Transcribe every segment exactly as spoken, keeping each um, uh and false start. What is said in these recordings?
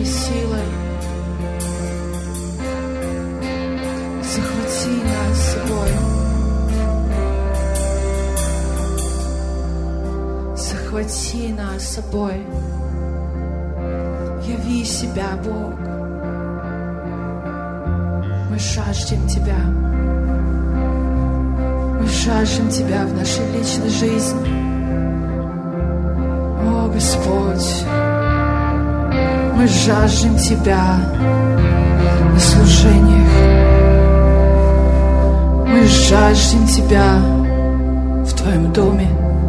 своей силой. Захвати нас собой. Захвати нас собой. Яви себя, Бог. Мы жаждем Тебя. Мы жаждем Тебя в нашей личной жизни. О, Господь, мы жаждем Тебя на служениях. Мы жаждем Тебя в Твоем доме.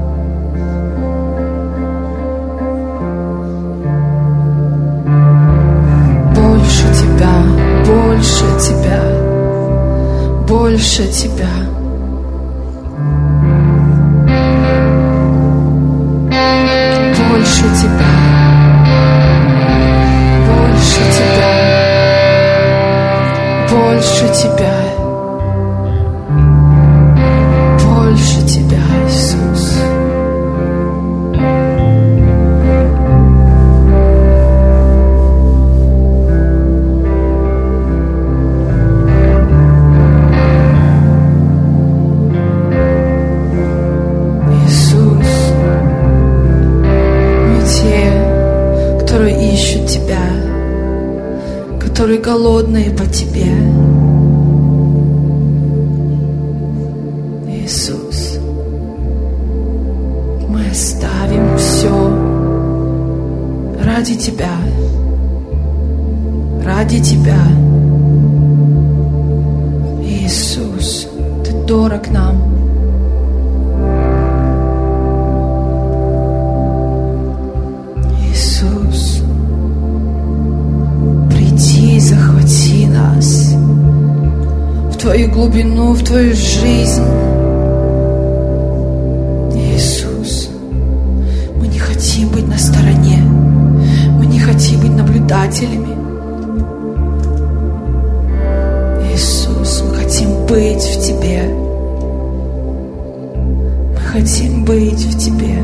Больше Тебя, больше Тебя, больше Тебя. Больше Тебя, больше Тебя, больше Тебя, больше Тебя, Иисус. Которые голодные по Тебе. Иисус, мы оставим все ради Тебя, ради Тебя. Иисус, Ты дорог нам. Захвати нас в Твою глубину, в Твою жизнь. Иисус, мы не хотим быть на стороне, мы не хотим быть наблюдателями. Иисус, мы хотим быть в Тебе. Мы хотим быть в Тебе.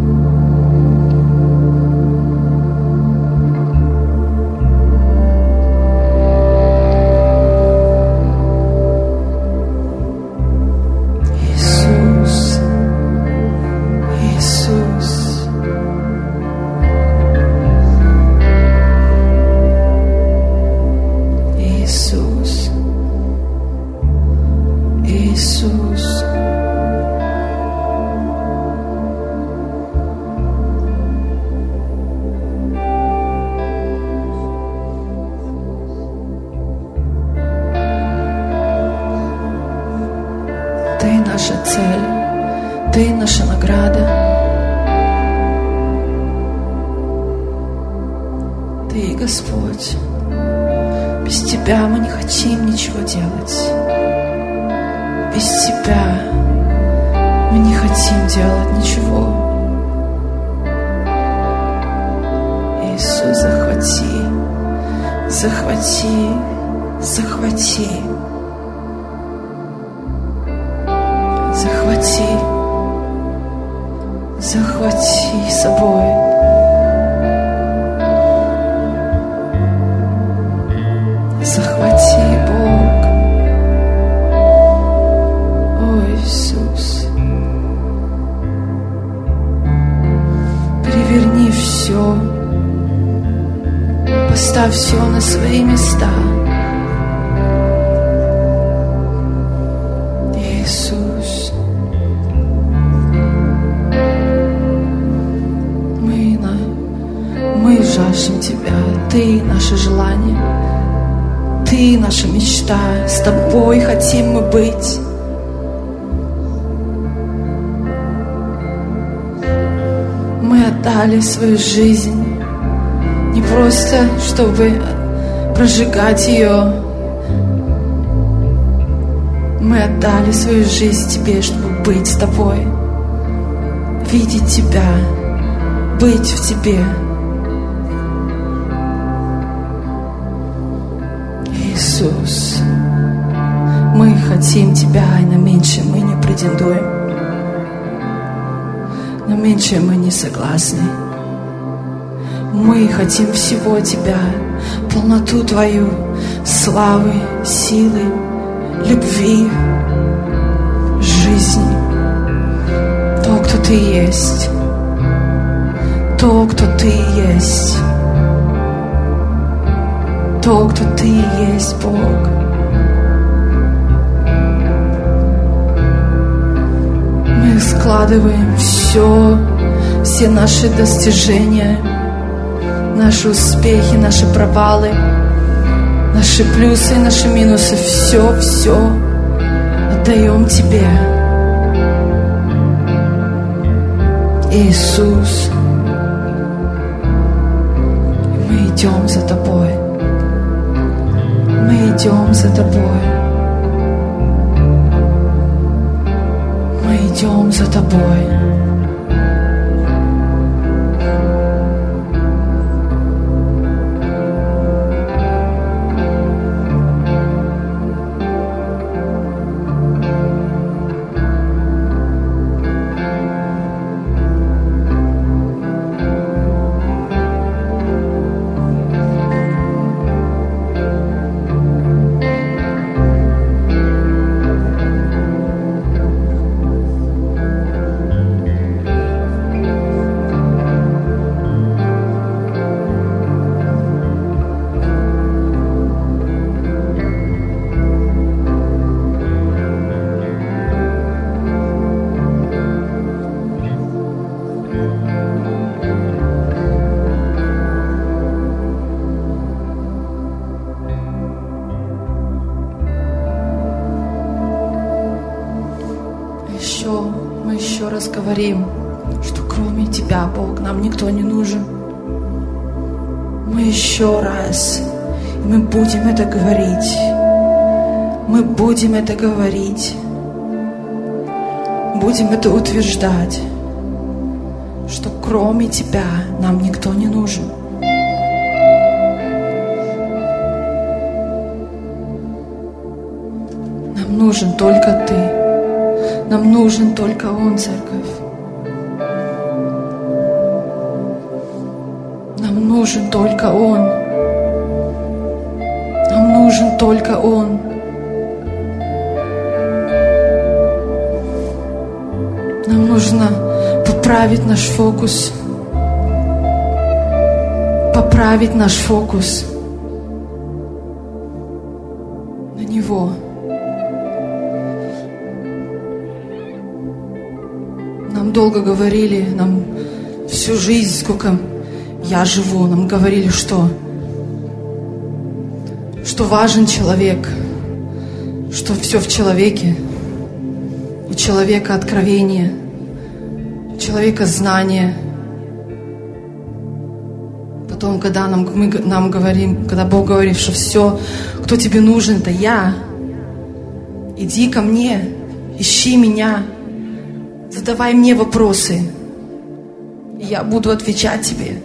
Ты наша цель, Ты наша награда. Ты, Господь, без Тебя мы не хотим ничего делать. Без Тебя мы не хотим делать ничего. Иисус, захвати, захвати, захвати. Захвати, захвати собой. Захвати, Бог. О, Иисус. Переверни все. Поставь все на свои места. Иисус. Мы, на, мы жаждем Тебя. Ты наше желание. Ты наша мечта. С Тобой хотим мы быть. Мы отдали свою жизнь не просто, чтобы прожигать ее. Мы отдали свою жизнь Тебе, чтобы быть с Тобой, видеть Тебя, быть в Тебе. Иисус, мы хотим Тебя, и на меньшее мы не претендуем. На меньшее мы не согласны. Мы хотим всего Тебя, полноту Твою, славы, силы, любви, жизни. То, кто Ты есть, то, кто Ты есть, то, кто Ты есть, Бог. Мы складываем все, все наши достижения, наши успехи, наши провалы, наши плюсы, наши минусы, все, все отдаем Тебе, Иисус. И мы идем за Тобой, мы идем за Тобой, мы идем за Тобой. Говорим, что кроме Тебя, Бог, нам никто не нужен. Мы еще раз, и мы будем это говорить. Мы будем это говорить. Будем это утверждать, что кроме Тебя нам никто не нужен. Нам нужен только Ты. Нам нужен только Он, церковь. Нам нужен только Он. Нам нужен только Он. Нам нужно поправить наш фокус. Поправить наш фокус на Него. Нам долго говорили, нам всю жизнь, сколько я живу, нам говорили, что, что важен человек, что все в человеке. У человека откровение, у человека знание. Потом, когда нам, мы, нам говорим, когда Бог говорит, что все, кто тебе нужен, это я. Иди ко мне, ищи меня. Задавай мне вопросы, и я буду отвечать тебе.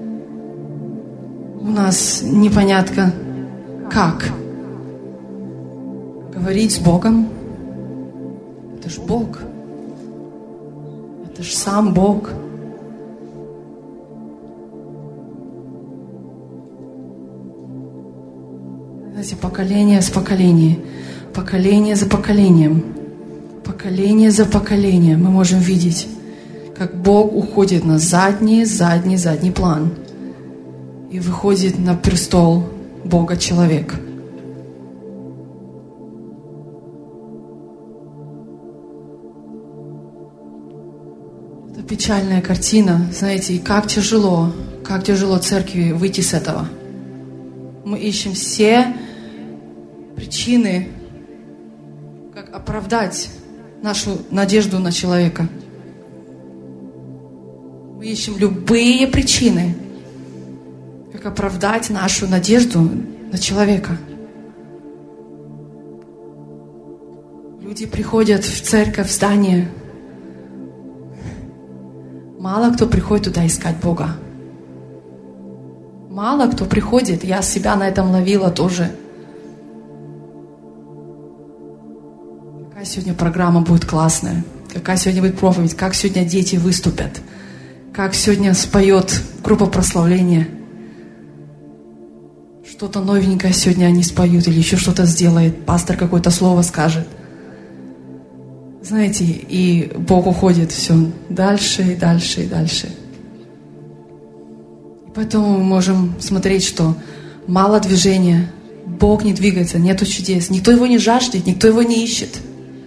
У нас непонятно, как говорить с Богом. Это ж Бог. Это ж сам Бог. Знаете, поколение с поколением, поколение за поколением. Поколение за поколением мы можем видеть, как Бог уходит на задний, задний, задний план и выходит на престол Бога-человек. Это печальная картина, знаете, и как тяжело, как тяжело церкви выйти с этого. Мы ищем все причины, как оправдать нашу надежду на человека. Мы ищем любые причины, как оправдать нашу надежду на человека. Люди приходят в церковь, в здание. Мало кто приходит туда искать Бога. Мало кто приходит. Я себя на этом ловила тоже. Какая сегодня программа будет классная, какая сегодня будет проповедь, как сегодня дети выступят, как сегодня споет группа прославления. Что-то новенькое сегодня они споют или еще что-то сделает. Пастор какое-то слово скажет. Знаете, и Бог уходит все дальше и дальше и дальше. И поэтому мы можем смотреть, что мало движения, Бог не двигается, нету чудес. Никто его не жаждет, никто его не ищет.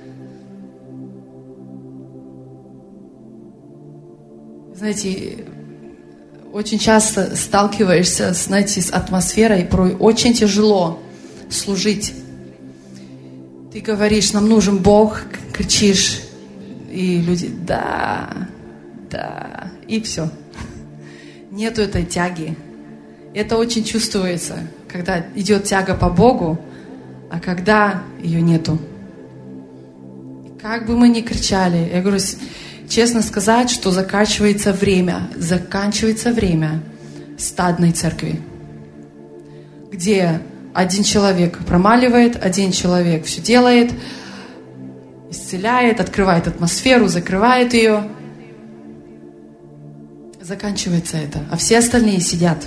Знаете, очень часто сталкиваешься, знаете, с атмосферой, порой очень тяжело служить. Ты говоришь, нам нужен Бог, кричишь, и люди, да, да, и все. Нету этой тяги. Это очень чувствуется, когда идет тяга по Богу, а когда ее нету. Как бы мы ни кричали, я говорю, честно сказать, что заканчивается время, заканчивается время стадной церкви, где один человек промаливает, один человек все делает, исцеляет, открывает атмосферу, закрывает ее. Заканчивается это, а все остальные сидят.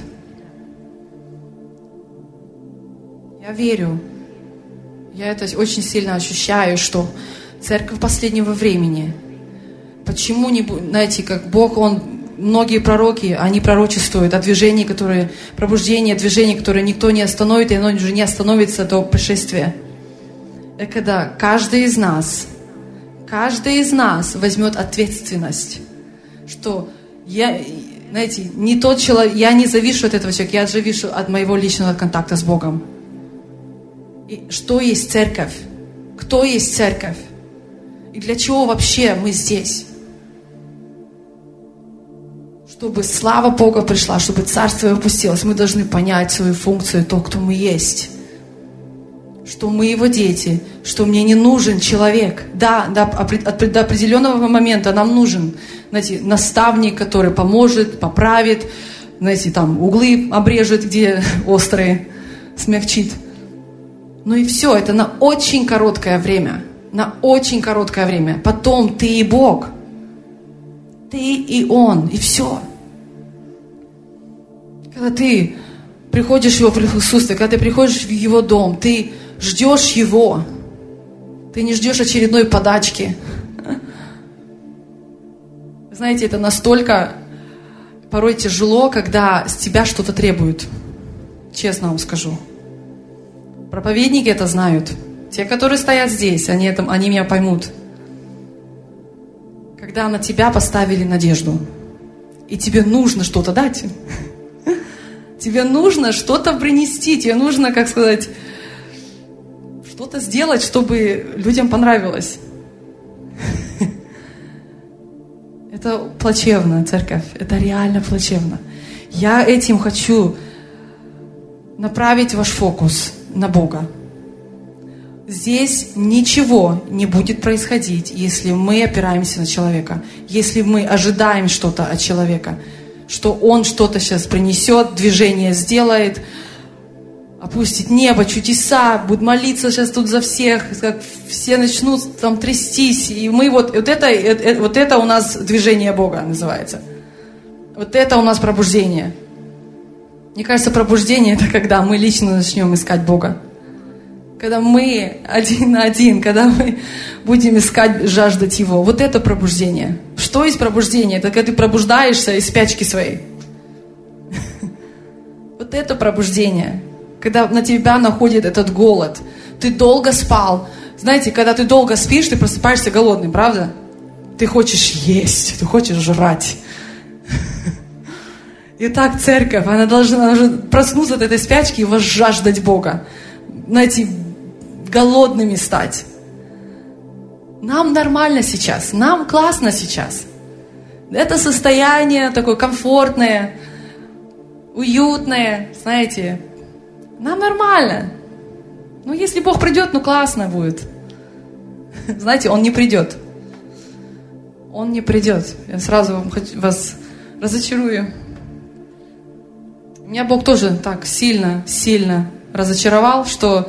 Я верю, я это очень сильно ощущаю, что церковь последнего времени, почему не, знаете, как Бог, Он, многие пророки, они пророчествуют о движении, которое, пробуждение, движение, которое никто не остановит, и оно уже не остановится до пришествия. Это когда каждый из нас, каждый из нас возьмет ответственность, что я, знаете, не тот человек, я не завишу от этого человека, я завишу от моего личного контакта с Богом. И что есть церковь? Кто есть церковь? И для чего вообще мы здесь? Чтобы слава Бога пришла, чтобы Царство Его опустилось, мы должны понять свою функцию, то, кто мы есть. Что мы Его дети, что мне не нужен человек. Да, до, до определенного момента нам нужен, знаете, наставник, который поможет, поправит, знаете, там углы обрежет, где острые, смягчит. Ну и все, это на очень короткое время. На очень короткое время. Потом ты и Бог. Ты и Он. И все. Когда ты приходишь в Его присутствие, когда ты приходишь в Его дом, ты ждешь Его. Ты не ждешь очередной подачки. Знаете, это настолько порой тяжело, когда с тебя что-то требуют. Честно вам скажу. Проповедники это знают. Те, которые стоят здесь, они, это, они меня поймут. Когда на тебя поставили надежду, и тебе нужно что-то дать, тебе нужно что-то принести, тебе нужно, как сказать, что-то сделать, чтобы людям понравилось. Это плачевно, церковь, это реально плачевно. Я этим хочу направить ваш фокус на Бога. Здесь ничего не будет происходить, если мы опираемся на человека, если мы ожидаем что-то от человека, что он что-то сейчас принесет, движение сделает, опустит небо, чудеса, будет молиться сейчас тут за всех, как все начнут там трястись, и мы вот, вот это, вот это у нас движение Бога называется. Вот это у нас пробуждение. Мне кажется, пробуждение — это когда мы лично начнем искать Бога. Когда мы один на один, когда мы будем искать, жаждать Его. Вот это пробуждение. Что есть пробуждение? Это когда ты пробуждаешься из спячки своей. Вот это пробуждение. Когда на тебя находит этот голод. Ты долго спал. Знаете, когда ты долго спишь, ты просыпаешься голодным, правда? Ты хочешь есть, ты хочешь жрать. Итак, церковь, она должна, она должна проснуться от этой спячки и возжаждать Бога. Знаете, голодными стать. Нам нормально сейчас, нам классно сейчас. Это состояние такое комфортное, уютное, знаете, нам нормально. Ну, если Бог придет, ну классно будет. Знаете, Он не придет. Он не придет. Я сразу вам хочу, вас разочарую. Меня Бог тоже так сильно, сильно разочаровал, что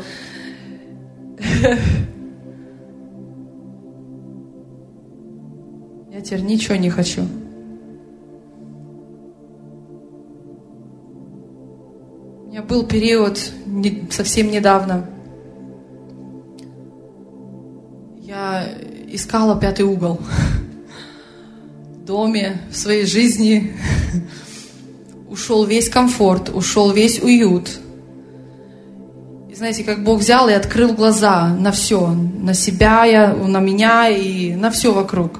я теперь ничего не хочу. меня был период не, совсем недавно. Я искала пятый угол в доме, в своей жизни. Ушел весь комфорт, ушел весь уют. И знаете, как Бог взял и открыл глаза на все, на себя, я, на меня и на все вокруг.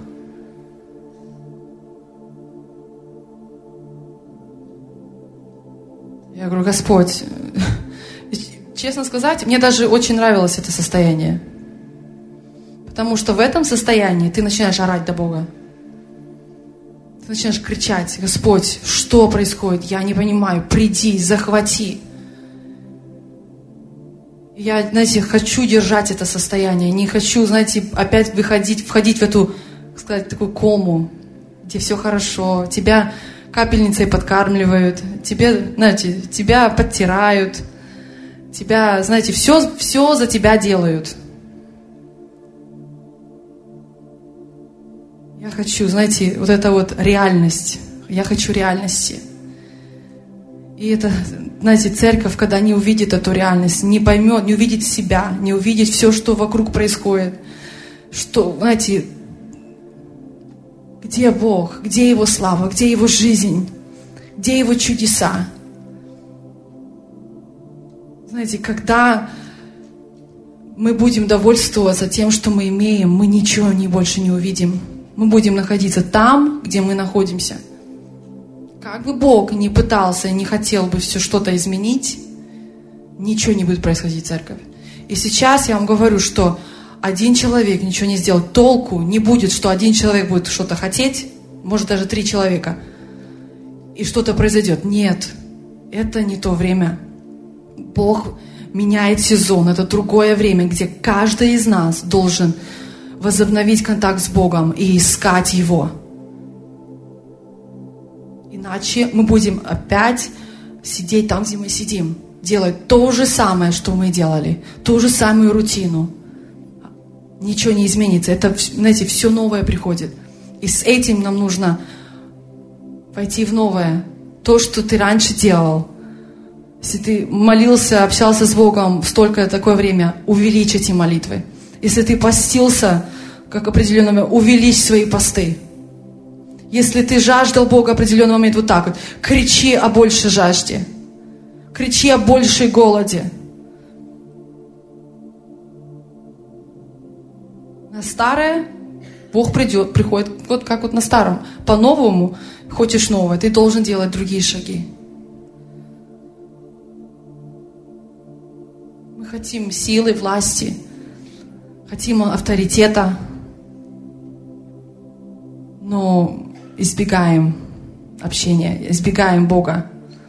Я говорю: Господь, честно сказать, мне даже очень нравилось это состояние. Потому что в этом состоянии ты начинаешь орать до Бога. Ты начинаешь кричать: Господь, что происходит? Я не понимаю. Приди, захвати. Я, знаете, хочу держать это состояние. Не хочу, знаете, опять выходить, входить в эту, так сказать, такую кому, где все хорошо. Тебя капельницей подкармливают. Тебе, знаете, тебя подтирают. Тебя, знаете, все, все за тебя делают. Я хочу, знаете, вот эта вот реальность. Я хочу реальности. И это, знаете, церковь, когда не увидит эту реальность, не поймет, не увидит себя, не увидит все, что вокруг происходит. Что, знаете, где Бог, где Его слава, где Его жизнь, где Его чудеса. Знаете, когда мы будем довольствоваться тем, что мы имеем, мы ничего не больше не увидим. Мы будем находиться там, где мы находимся. Как бы Бог ни пытался, не хотел бы все что-то изменить, ничего не будет происходить в церкви. И сейчас я вам говорю, что один человек ничего не сделал. Толку не будет, что один человек будет что-то хотеть, может даже три человека, и что-то произойдет. Нет, это не то время. Бог меняет сезон, это другое время, где каждый из нас должен возобновить контакт с Богом и искать Его. Иначе мы будем опять сидеть там, где мы сидим, делать то же самое, что мы делали, ту же самую рутину. Ничего не изменится. Это, знаете, все новое приходит. И с этим нам нужно пойти в новое. То, что ты раньше делал. Если ты молился, общался с Богом в столько такое время, увеличь эти молитвы. Если ты постился, как определенное, увеличь свои посты. Если ты жаждал Бога в определенный момент, вот так вот, кричи о большей жажде. Кричи о большей голоде. На старое Бог придет, приходит, вот как вот на старом. По-новому, хочешь новое, ты должен делать другие шаги. Мы хотим силы, власти, хотим авторитета, но избегаем общения, избегаем Бога.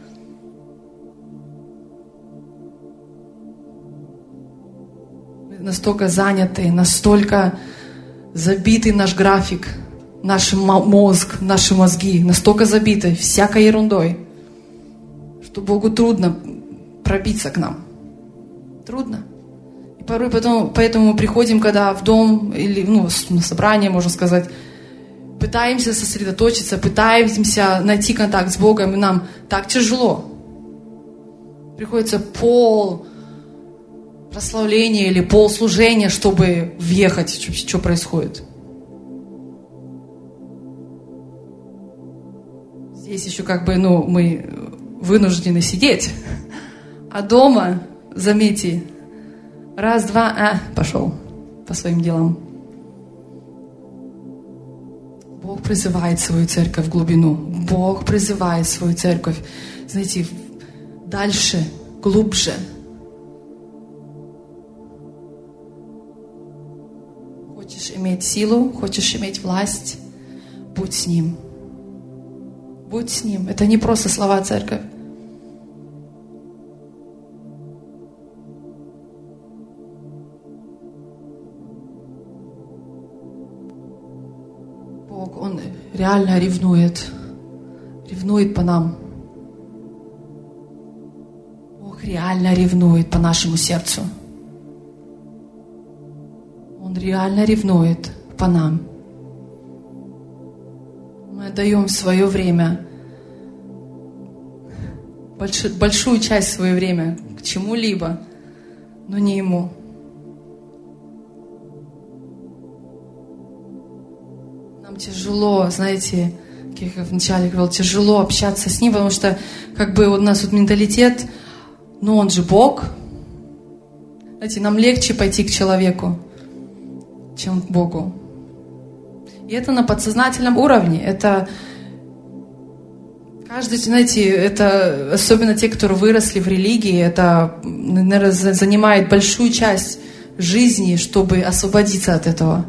Мы настолько заняты, настолько забитый наш график, наш мозг, наши мозги, настолько забиты всякой ерундой, что Богу трудно пробиться к нам. Трудно. И порой потом, поэтому мы приходим, когда в дом или ну, на собрание, можно сказать, пытаемся сосредоточиться, пытаемся найти контакт с Богом, и нам так тяжело. Приходится пол прославления или пол служения, чтобы въехать, что, что происходит. Здесь еще как бы, ну, мы вынуждены сидеть, а дома, заметьте, раз, два, а, пошел по своим делам. Бог призывает свою церковь в глубину. Бог призывает свою церковь, знаете, дальше, глубже. Хочешь иметь силу, хочешь иметь власть, будь с Ним. Будь с Ним. Это не просто слова церковь. Бог, Он реально ревнует. Ревнует по нам. Бог реально ревнует по нашему сердцу. Он реально ревнует по нам. Мы отдаем свое время больш, большую часть свое время к чему-либо, но не Ему. Нам тяжело, знаете, как я вначале говорил, тяжело общаться с Ним, потому что как бы у нас вот менталитет, ну Он же Бог. Знаете, нам легче пойти к человеку, чем к Богу. И это на подсознательном уровне. Это каждый, знаете, это особенно те, которые выросли в религии, это, наверное, занимает большую часть жизни, чтобы освободиться от этого.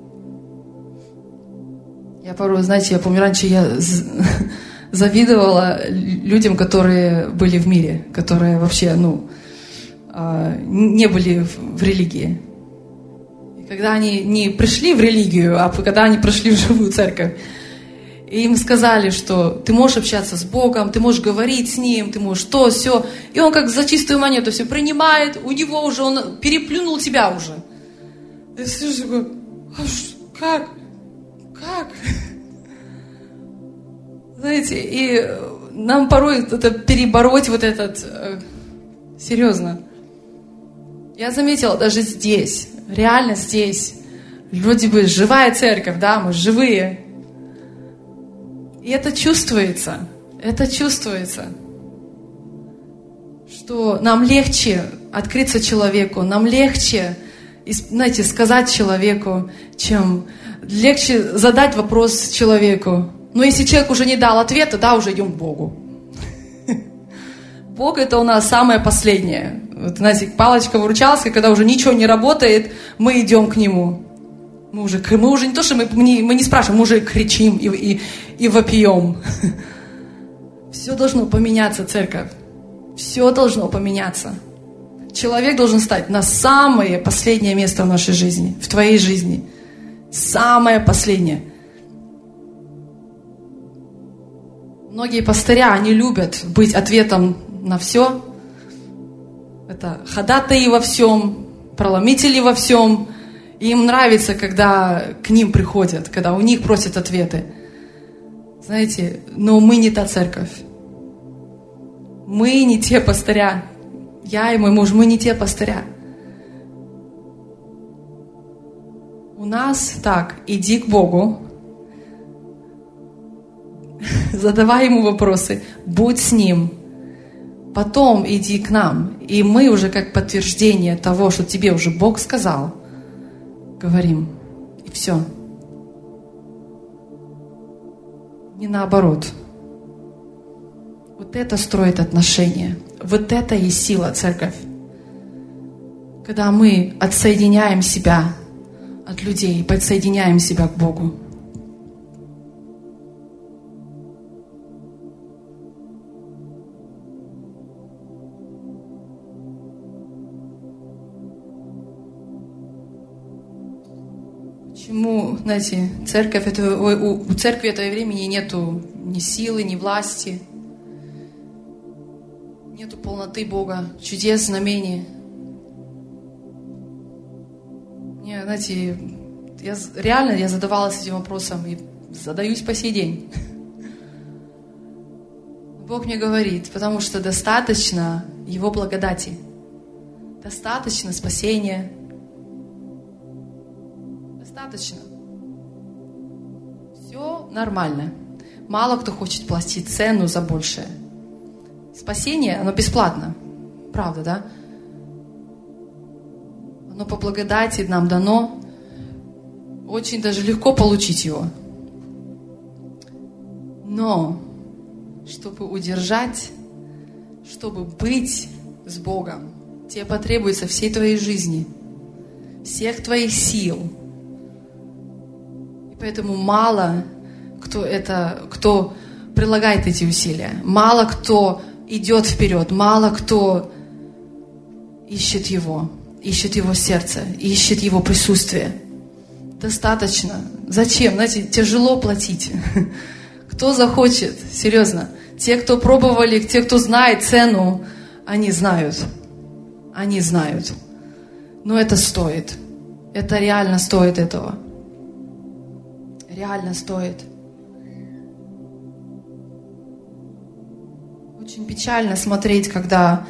Я порой, знаете, я помню, раньше я завидовала людям, которые были в мире, которые вообще, ну, не были в религии. И когда они не пришли в религию, а когда они пришли в живую церковь, и им сказали, что ты можешь общаться с Богом, ты можешь говорить с Ним, ты можешь то, сё. И он как за чистую монету все принимает, у него уже, он переплюнул тебя уже. Я слышу, говорю, а ш, как? Как? Знаете, и нам порой это перебороть вот этот, э, серьезно. Я заметила даже здесь, реально здесь, вроде бы живая церковь, да, мы живые. И это чувствуется, это чувствуется, что нам легче открыться человеку, нам легче, знаете, сказать человеку, чем легче задать вопрос человеку. Но если человек уже не дал ответа, да, уже идем к Богу. Бог это у нас самое последнее. Вот, знаете, палочка-выручалочка, когда уже ничего не работает, мы идем к Нему. Мы уже, мы уже не то, что мы, мы, не, мы не спрашиваем, мы уже кричим и, и, и вопием. Все должно поменяться, церковь. Все должно поменяться. Человек должен стать на самое последнее место в нашей жизни, в твоей жизни. Самое последнее. Многие пастыря, они любят быть ответом на все. Это ходатаи во всем, проломители во всем. И им нравится, когда к ним приходят, когда у них просят ответы. Знаете, но мы не та церковь. Мы не те пастыря. Я и мой муж, мы не те пастыря. У нас так, иди к Богу, задавай Ему вопросы, будь с Ним. Потом иди к нам. И мы уже как подтверждение того, что тебе уже Бог сказал, говорим. И все. Не наоборот. Вот это строит отношения. Вот это и сила, церковь. Когда мы отсоединяем себя от людей, подсоединяем себя к Богу. Почему, знаете, церковь это, у, у церкви этого времени нету ни силы, ни власти, нету полноты Бога, чудес, знамений. Мне, знаете, я, реально я задавалась этим вопросом и задаюсь по сей день. Бог мне говорит, потому что достаточно Его благодати, достаточно спасения. Достаточно. Все нормально. Мало кто хочет платить цену за большее. Спасение, оно бесплатно. Правда, да? Оно по благодати нам дано. Очень даже легко получить его. Но, чтобы удержать, чтобы быть с Богом, тебе потребуется всей твоей жизни, всех твоих сил. Поэтому мало кто это, кто прилагает эти усилия. Мало кто идет вперед. Мало кто ищет Его. Ищет Его сердце. Ищет Его присутствие. Достаточно. Зачем? Знаете, тяжело платить. Кто захочет? Серьезно. Те, кто пробовали, те, кто знает цену, они знают. Они знают. Но это стоит. Это реально стоит этого. Реально стоит. Очень печально смотреть, когда...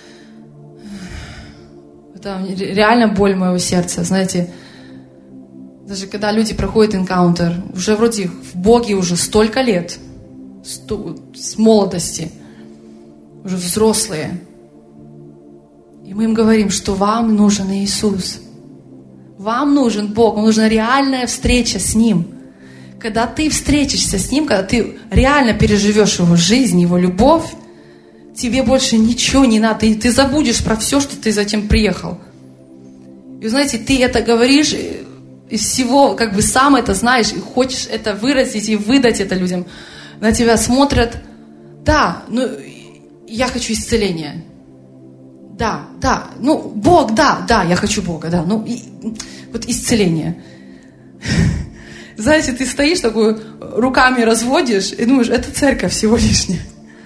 Это реально боль моего сердца, знаете. Даже когда люди проходят энкаунтер, уже вроде в Боге уже столько лет, сто, с молодости, уже взрослые. И мы им говорим, что вам нужен Иисус. Вам нужен Бог, вам нужна реальная встреча с Ним. Когда ты встретишься с Ним, когда ты реально переживешь Его жизнь, Его любовь, тебе больше ничего не надо. И ты забудешь про все, что ты затем приехал. И вы знаете, ты это говоришь из всего, как бы сам это знаешь, и хочешь это выразить и выдать это людям. На тебя смотрят. Да, ну, я хочу исцеления. Да, да, ну, Бог, да, да, я хочу Бога, да. Ну, и, вот исцеление. Знаете, ты стоишь такой, руками разводишь, и думаешь, это церковь всего лишняя.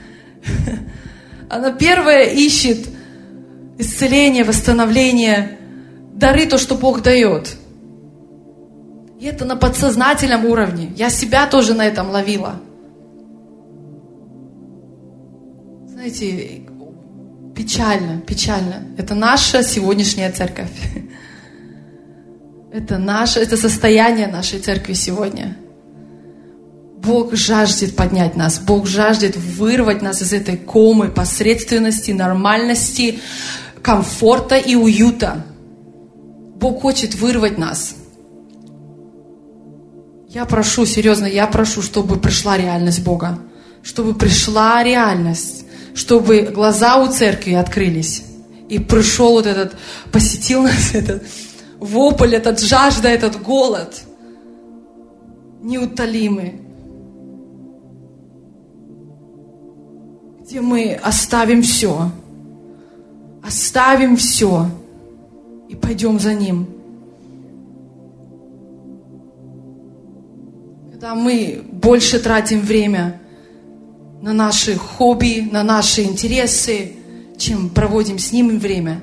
Она первая ищет исцеление, восстановление, дары, то, что Бог дает. И это на подсознательном уровне. Я себя тоже на этом ловила. Знаете, печально, печально. Это наша сегодняшняя церковь. Это наше, это состояние нашей церкви сегодня. Бог жаждет поднять нас. Бог жаждет вырвать нас из этой комы посредственности, нормальности, комфорта и уюта. Бог хочет вырвать нас. Я прошу, серьезно, я прошу, чтобы пришла реальность Бога. Чтобы пришла реальность. Чтобы глаза у церкви открылись. И пришел вот этот, посетил нас этот вопль, этот жажда, этот голод. Неутолимый. Где мы оставим все. Оставим все. И пойдем за Ним. Когда мы больше тратим время на наши хобби, на наши интересы, чем проводим с Ним время.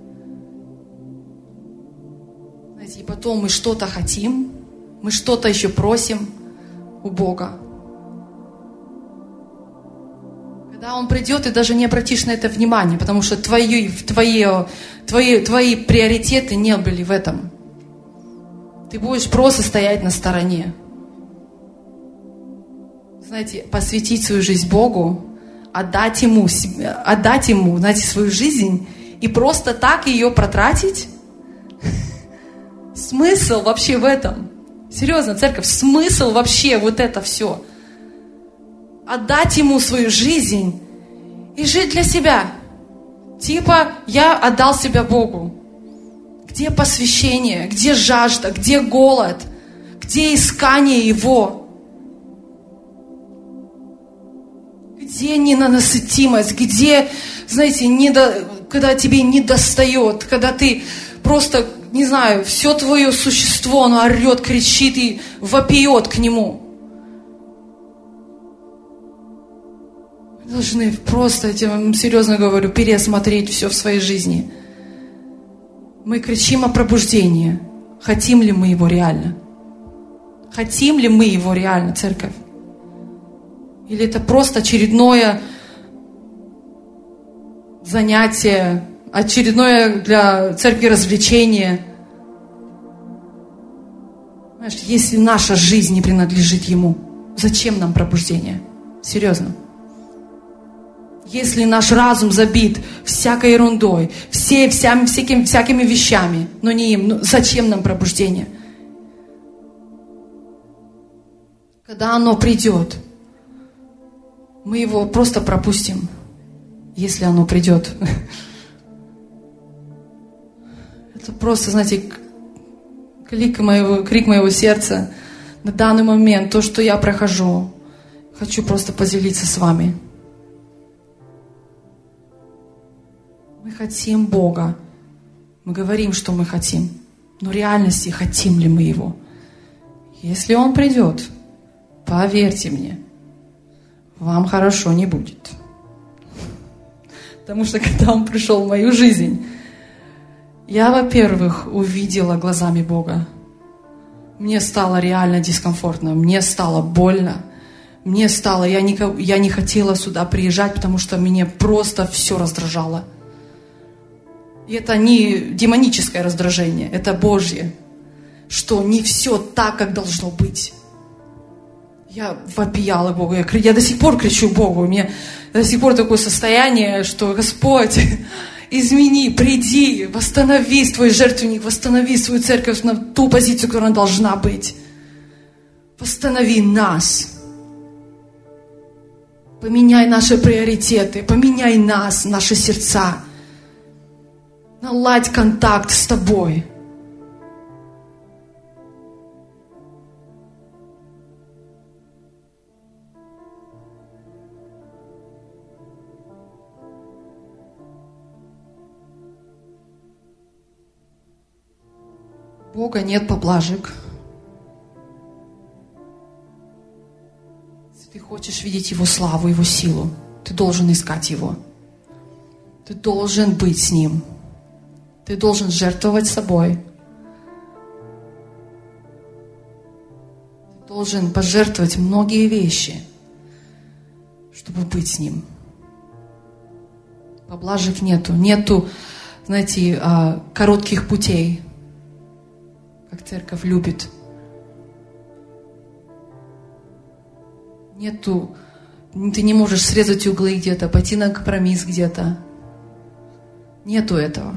Знаете, и потом мы что-то хотим, мы что-то еще просим у Бога. Когда Он придет, ты даже не обратишь на это внимание, потому что твои, твои, твои, твои приоритеты не были в этом. Ты будешь просто стоять на стороне. Знаете, посвятить свою жизнь Богу, отдать Ему, отдать Ему, знаете, свою жизнь и просто так ее протратить? Смысл вообще в этом? Серьезно, церковь, смысл вообще вот это все? Отдать Ему свою жизнь и жить для себя. Типа, я отдал себя Богу. Где посвящение? Где жажда? Где голод? Где искание Его? Где ненасытимость? Где, знаете, недо, когда тебе не достает? Когда ты просто, не знаю, все твое существо, оно орет, кричит и вопиет к Нему. Мы должны просто, я вам серьезно говорю, пересмотреть все в своей жизни. Мы кричим о пробуждении. Хотим ли мы его реально? Хотим ли мы его реально, церковь? Или это просто очередное занятие, очередное для церкви развлечение? Знаешь, если наша жизнь не принадлежит Ему, зачем нам пробуждение? Серьезно. Если наш разум забит всякой ерундой, все, вся, всякими, всякими вещами, но не им, ну зачем нам пробуждение? Когда оно придет, мы его просто пропустим, если оно придет. Это просто, знаете, крик моего, крик моего сердца на данный момент, то, что я прохожу. Хочу просто поделиться с вами. Мы хотим Бога. Мы говорим, что мы хотим. Но в реальности хотим ли мы Его? Если Он придет, поверьте мне, вам хорошо не будет. Потому что когда Он пришел в мою жизнь, я, во-первых, увидела глазами Бога. Мне стало реально дискомфортно, мне стало больно, мне стало, я не, я не хотела сюда приезжать, потому что меня просто все раздражало. И это не демоническое раздражение, это Божье, что не все так, как должно быть. Я вопияла Богу, я, я до сих пор кричу Богу, у меня до сих пор такое состояние, что Господь, измени, приди, восстанови свой жертвенник, восстанови свою церковь на ту позицию, которая она должна быть. Восстанови нас. Поменяй наши приоритеты, поменяй нас, наши сердца. Наладь контакт с Тобой. У Бога нет поблажек. Если ты хочешь видеть Его славу, Его силу, ты должен искать Его. Ты должен быть с Ним. Ты должен жертвовать собой. Ты должен пожертвовать многие вещи, чтобы быть с Ним. Поблажек нету. Нету, знаете, коротких путей, как церковь любит. Нету, ты не можешь срезать углы где-то, пойти на компромисс где-то. Нету этого.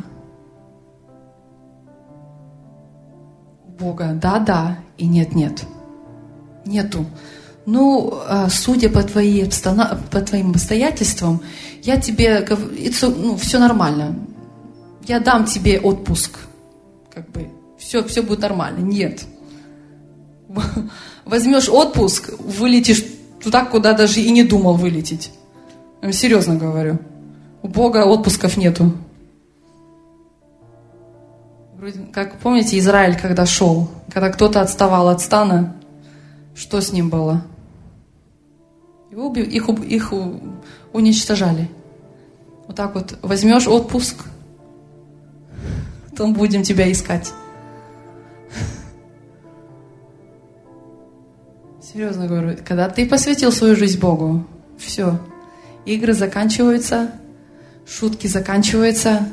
У Бога да-да и нет-нет. Нету. Ну, судя по, твоей обстана... по твоим обстоятельствам, я тебе, ну, все нормально. Я дам тебе отпуск. Как бы. Все, все будет нормально. Нет. Возьмешь отпуск, вылетишь туда, куда даже и не думал вылететь. Я серьезно говорю. У Бога отпусков нету. Вроде, как помните, Израиль, когда шел, когда кто-то отставал от стана, что с ним было? Его, их, их уничтожали. Вот так вот возьмешь отпуск, потом будем тебя искать. Серьезно говорю, когда ты посвятил свою жизнь Богу, все, игры заканчиваются, шутки заканчиваются,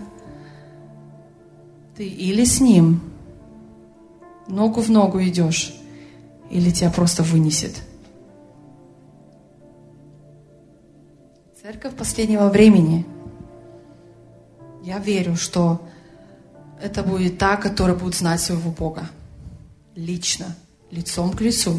ты или с Ним ногу в ногу идешь, или тебя просто вынесет. Церковь последнего времени, я верю, что это будет та, которая будет знать своего Бога лично, лицом к лицу.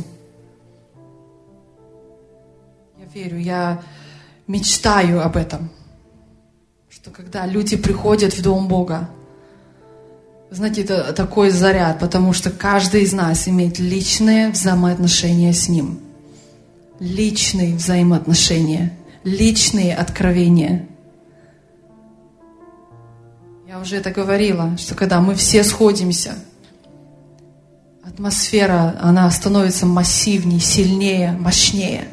Я верю, я мечтаю об этом, что когда люди приходят в Дом Бога, знаете, это такой заряд, потому что каждый из нас имеет личные взаимоотношения с Ним. Личные взаимоотношения, личные откровения. Я уже это говорила, что когда мы все сходимся, атмосфера, она становится массивнее, сильнее, мощнее.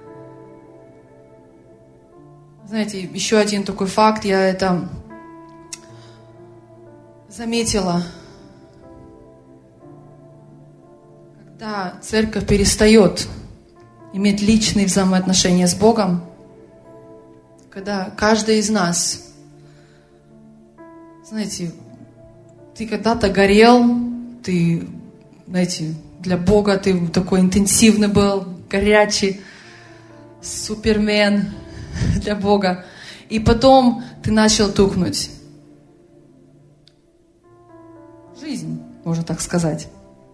Знаете, еще один такой факт, я это заметила. Когда церковь перестает иметь личные взаимоотношения с Богом, когда каждый из нас, знаете, ты когда-то горел, ты, знаете, для Бога ты такой интенсивный был, горячий, супермен для Бога. И потом ты начал тухнуть. Жизнь, можно так сказать.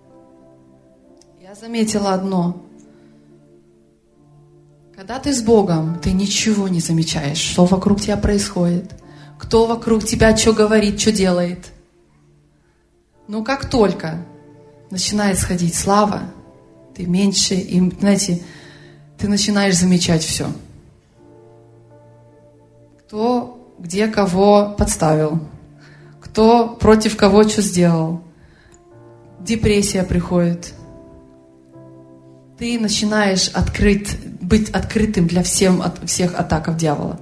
Я заметила одно. Когда ты с Богом, ты ничего не замечаешь, что вокруг тебя происходит. Кто вокруг тебя что говорит, что делает. Но как только начинает сходить слава, ты меньше, и, знаете, ты начинаешь замечать все. Кто где кого подставил, кто против кого что сделал. Депрессия приходит. Ты начинаешь открыть, быть открытым для всем, от, всех атаков дьявола.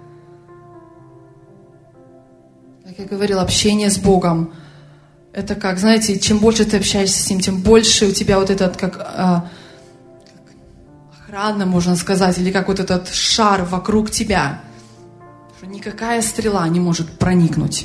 Как я говорила, общение с Богом, это как, знаете, чем больше ты общаешься с Ним, тем больше у тебя вот этот, как, а, как охрана, можно сказать, или как вот этот шар вокруг тебя, что никакая стрела не может проникнуть.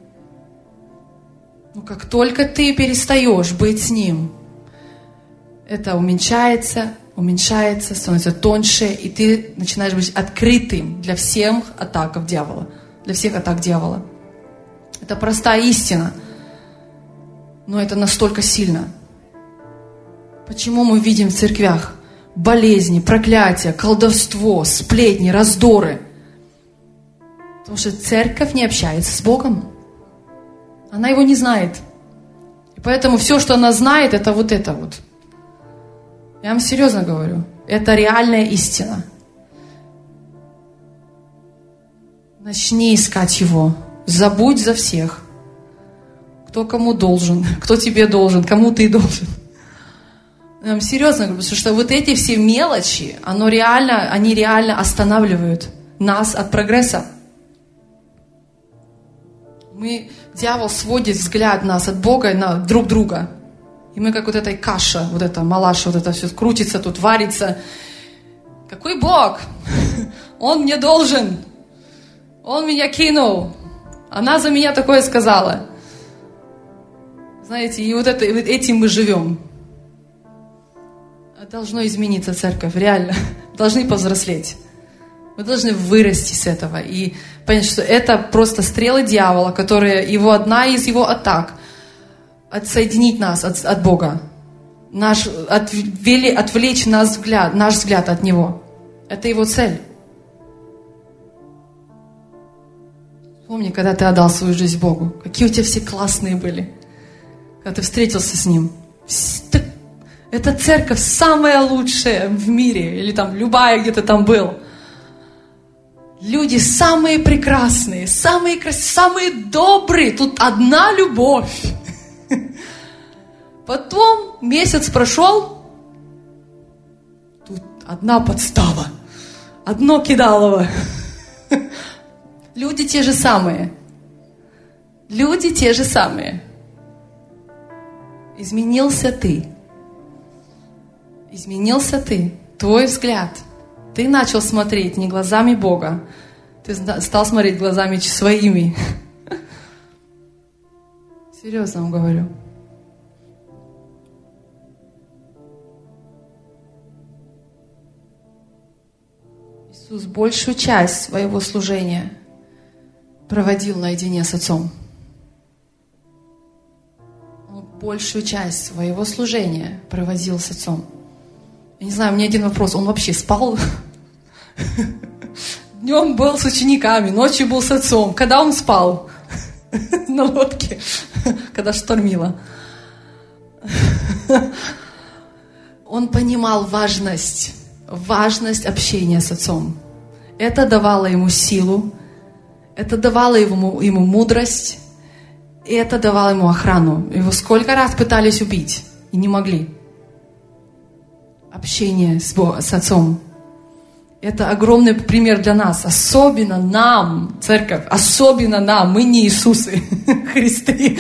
Но как только ты перестаешь быть с Ним, это уменьшается, уменьшается, становится тоньше, и ты начинаешь быть открытым для всех атак дьявола. Для всех атак дьявола. Это простая истина, но это настолько сильно. Почему мы видим в церквях болезни, проклятия, колдовство, сплетни, раздоры? Потому что церковь не общается с Богом. Она Его не знает. И поэтому все, что она знает, это вот это вот. Я вам серьезно говорю. Это реальная истина. Начни искать Его. Забудь за всех. Кто кому должен, кто тебе должен, кому ты должен. Я вам серьезно говорю, потому что вот эти все мелочи, оно реально, они реально останавливают нас от прогресса. Мы, дьявол сводит взгляд нас от Бога на друг друга. И мы как вот эта каша, вот эта малаша, вот это все крутится, тут варится. Какой Бог? Он мне должен. Он меня кинул. Она за меня такое сказала. Знаете, и вот, это, и вот этим мы живем. Должно измениться церковь, реально. Должны повзрослеть. Мы должны вырасти с этого и понять, что это просто стрелы дьявола, которые его одна из его атак отсоединить нас от, от Бога, наш, отвели, отвлечь наш взгляд, наш взгляд от Него. Это его цель. Помни, когда ты отдал свою жизнь Богу, какие у тебя все классные были, когда ты встретился с Ним. Эта церковь самая лучшая в мире, или там любая, где ты там был. Люди самые прекрасные, самые красивые, самые добрые. Тут одна любовь. Потом месяц прошел, тут одна подстава, одно кидалово. Люди те же самые. Люди те же самые. Изменился ты. Изменился ты. Твой взгляд. Ты начал смотреть не глазами Бога. Ты стал смотреть глазами своими. Серьезно вам говорю. Иисус большую часть своего служения проводил наедине с Отцом. Он большую часть своего служения проводил с Отцом. Я не знаю, у меня один вопрос. Он вообще спал? Днем был с учениками, ночью был с Отцом. Когда он спал? На лодке, когда штормило. Он понимал важность, важность общения с Отцом. Это давало ему силу, это давало ему, ему мудрость, и это давало ему охрану. Его сколько раз пытались убить, и не могли. Общение с, Богом, с Отцом. Это огромный пример для нас. Особенно нам, церковь, особенно нам. Мы не Иисусы, Христы.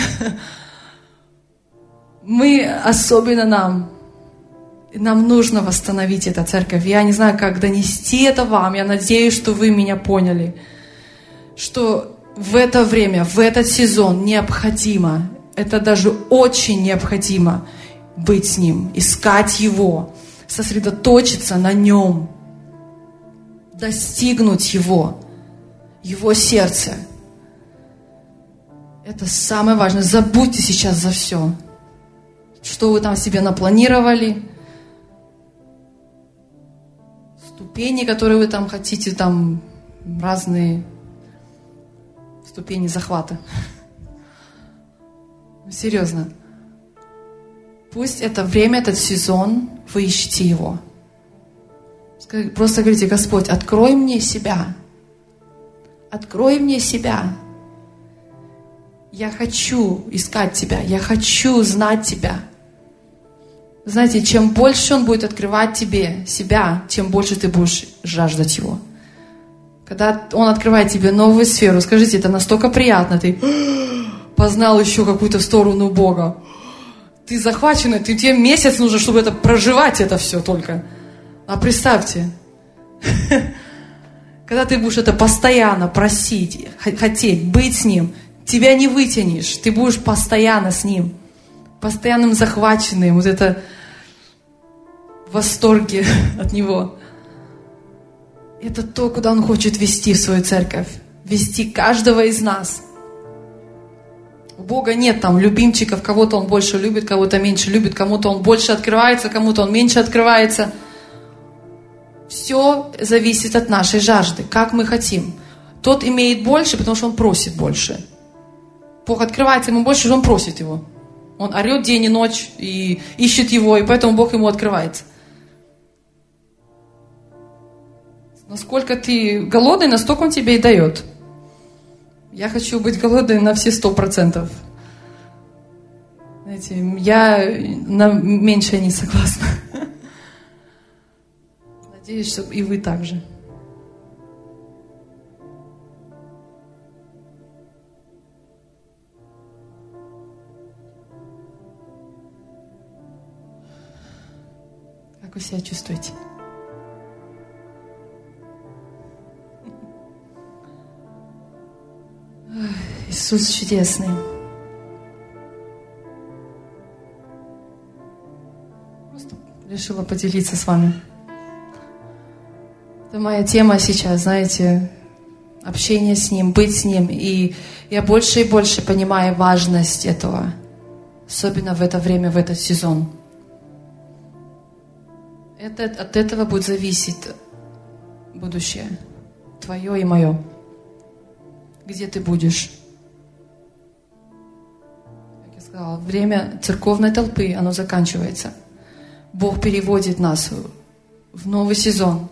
Мы, особенно нам. И нам нужно восстановить эту церковь. Я не знаю, как донести это вам. Я надеюсь, что вы меня поняли. Что в это время, в этот сезон необходимо, это даже очень необходимо быть с Ним, искать Его, сосредоточиться на Нем, достигнуть Его, Его сердце. Это самое важное. Забудьте сейчас за все, что вы там себе напланировали, ступени, которые вы там хотите, там разные ступени захвата. Серьезно. Пусть это время, этот сезон, вы ищете Его. Просто говорите: Господь, открой мне себя. Открой мне себя. Я хочу искать Тебя. Я хочу знать Тебя. Знаете, чем больше Он будет открывать тебе себя, тем больше ты будешь жаждать Его. Когда Он открывает тебе новую сферу, скажите, это настолько приятно. Ты познал еще какую-то сторону Бога. Ты захваченный, ты, тебе месяц нужно, чтобы это проживать это все только. А представьте, когда ты будешь это постоянно просить, хотеть, быть с Ним, тебя не вытянешь, ты будешь постоянно с Ним, постоянным захваченным, вот это в восторге от Него. Это то, куда Он хочет вести в свою церковь, вести каждого из нас. У Бога нет там любимчиков, кого-то Он больше любит, кого-то меньше любит, кому-то Он больше открывается, кому-то Он меньше открывается. Все зависит от нашей жажды, как мы хотим. Тот имеет больше, потому что он просит больше. Бог открывается ему больше, что он просит его. Он орет день и ночь и ищет его, и поэтому Бог ему открывается. Насколько ты голодный, настолько Он тебе и дает. Я хочу быть голодной на все сто процентов. Знаете, я на меньшее не согласна. Надеюсь, что и вы также. Как вы себя чувствуете? Иисус чудесный. Просто решила поделиться с вами. Это моя тема сейчас, знаете, общение с Ним, быть с Ним. И я больше и больше понимаю важность этого, особенно в это время, в этот сезон. Это, от этого будет зависеть будущее, твое и мое. Где ты будешь? Как я сказала, время церковной толпы, оно заканчивается. Бог переводит нас в новый сезон.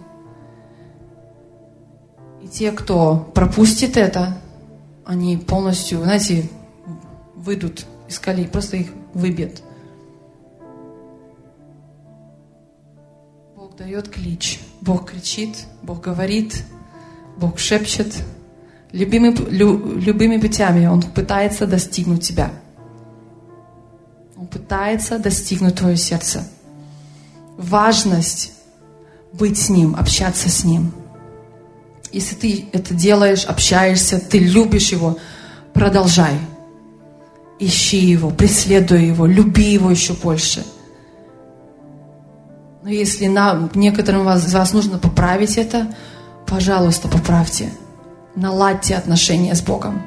И те, кто пропустит это, они полностью, знаете, выйдут из колеи, просто их выбьет. Бог дает клич, Бог кричит, Бог говорит, Бог шепчет. Любыми, лю, любыми путями Он пытается достигнуть тебя. Он пытается достигнуть твое сердце. Важность быть с Ним, общаться с Ним. Если ты это делаешь, общаешься, ты любишь Его, продолжай. Ищи Его, преследуй Его, люби Его еще больше. Но если нам, некоторым из вас нужно поправить это, пожалуйста, поправьте. Наладьте отношения с Богом.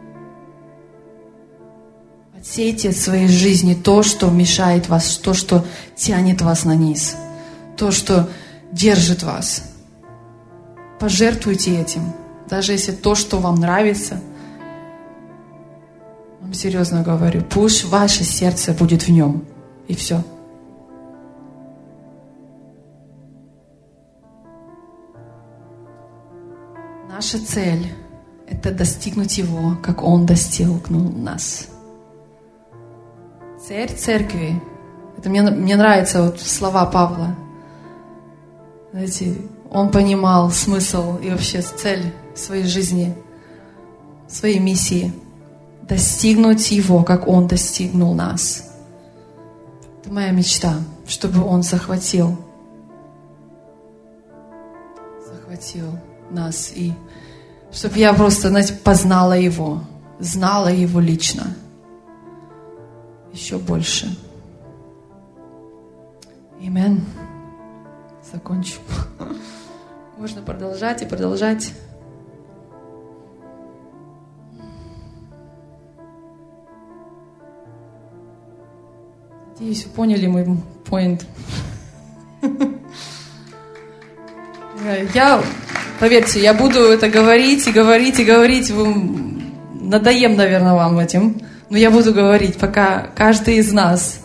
Отсейте от своей жизни то, что мешает вас, то, что тянет вас на низ, то, что держит вас. Пожертвуйте этим, даже если то, что вам нравится. Вам серьезно говорю, пусть ваше сердце будет в Нем, и все. Наша цель – это достигнуть Его, как Он достигнул нас. Цель церкви – это мне, мне нравятся вот слова Павла. Знаете, он понимал смысл и вообще цель своей жизни, своей миссии – достигнуть Его, как Он достигнул нас. Это моя мечта, чтобы Он захватил, захватил нас, и чтобы я просто, знаете, познала Его, знала Его лично. Еще больше. Аминь. Закончу. Можно продолжать и продолжать. Надеюсь, вы поняли мой поинт. Я, поверьте, я буду это говорить и говорить и говорить. Вы надоем, наверное, вам этим. Но я буду говорить, пока каждый из нас,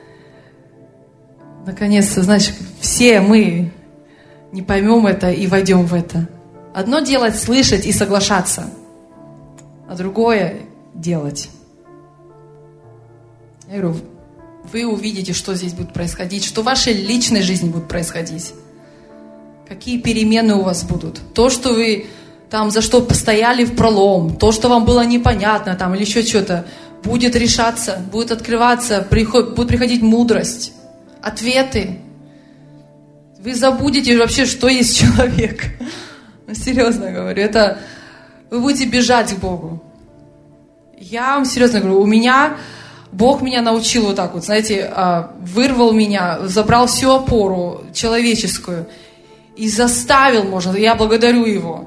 наконец-то, значит, все мы не поймем это и войдем в это. Одно делать, слышать и соглашаться, а другое делать. Я говорю, вы увидите, что здесь будет происходить, что в вашей личной жизни будет происходить. Какие перемены у вас будут. То, что вы там за что постояли в пролом, то, что вам было непонятно там или еще что-то, будет решаться, будет открываться, приход, будет приходить мудрость, ответы. Вы забудете вообще, что есть человек. Ну, серьезно говорю, это вы будете бежать к Богу. Я вам серьезно говорю, у меня, Бог меня научил вот так вот, знаете, вырвал меня, забрал всю опору человеческую и заставил, можно, я благодарю Его,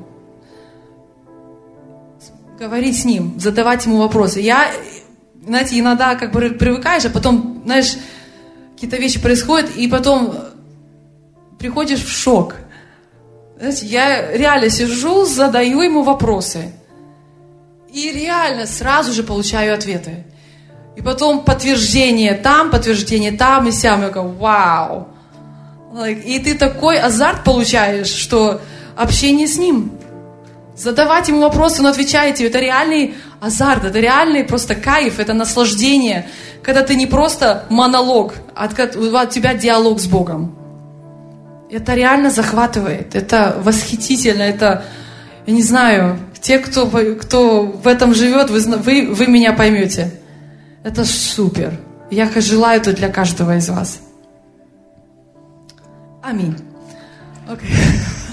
говорить с Ним, задавать Ему вопросы. Я, знаете, иногда как бы привыкаешь, а потом, знаешь, какие-то вещи происходят, и потом приходишь в шок. Знаете, я реально сижу, задаю Ему вопросы. И реально сразу же получаю ответы. И потом подтверждение там, подтверждение там и сям. Я говорю, вау. Like, и ты такой азарт получаешь, что общение с Ним. Задавать Ему вопросы, Он отвечает тебе. Это реальный азарт, это реальный просто кайф, это наслаждение. Когда ты не просто монолог, а от тебя диалог с Богом. Это реально захватывает, это восхитительно, это, я не знаю, те, кто, кто в этом живет, вы, вы, вы меня поймете. Это супер. Я желаю это для каждого из вас. Аминь. Okay.